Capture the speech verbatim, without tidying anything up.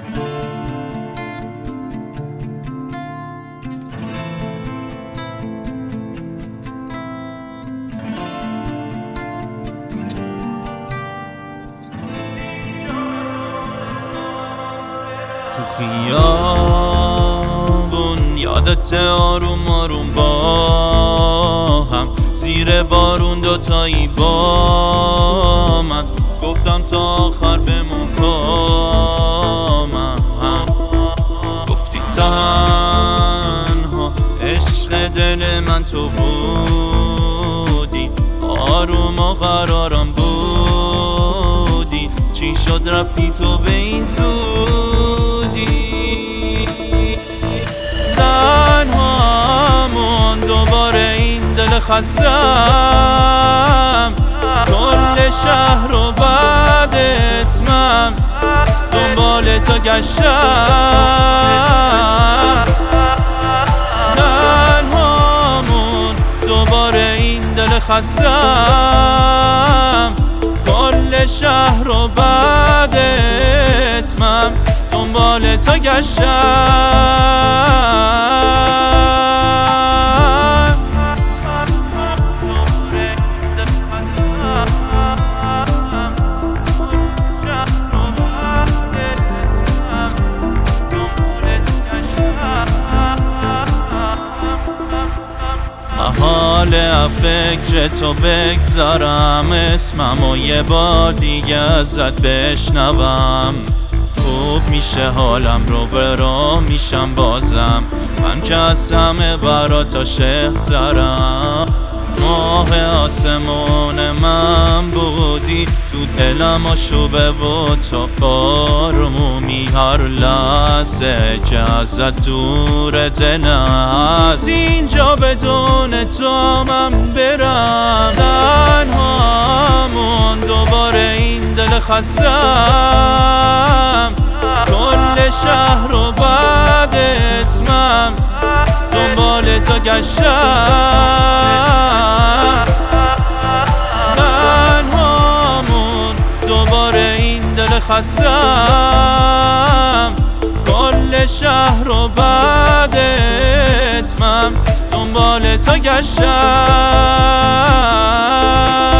تو خیابون یادت آروم آروم با هم زیر بارون دوتایی با من گفتم تا آخر بمون با من. گفتی تنها عشق دل من تو بودی، آروم و قرارم بودی، چی شد رفتی تو به این زودی؟ تنهامون دوباره این دل خستم، کل شهر رو بعدت من دنبال تو گشتم. تنهامون دوباره این دل خستم، کل شهر رو بعدت من دنبال تو گشتم. محاله فکر تو بگذارم اسمم و یه بار دیگه ازت بشنوم. خوب میشه حالم رو برو میشم بازم، من که از همه برات عاشق ترم. ماه آسمون من بودی، تو دلم آشوبه و تو بارمومی، هر لحظه که ازت دور دلم از اینجا بدون تو من برم. تنهامون دوباره این دل خستم، کل شهر رو بعدت من دنبال تو گشتم. تنهامون دوباره این دل خستم، کل شهر رو بعدت من دنبال تو گشتم.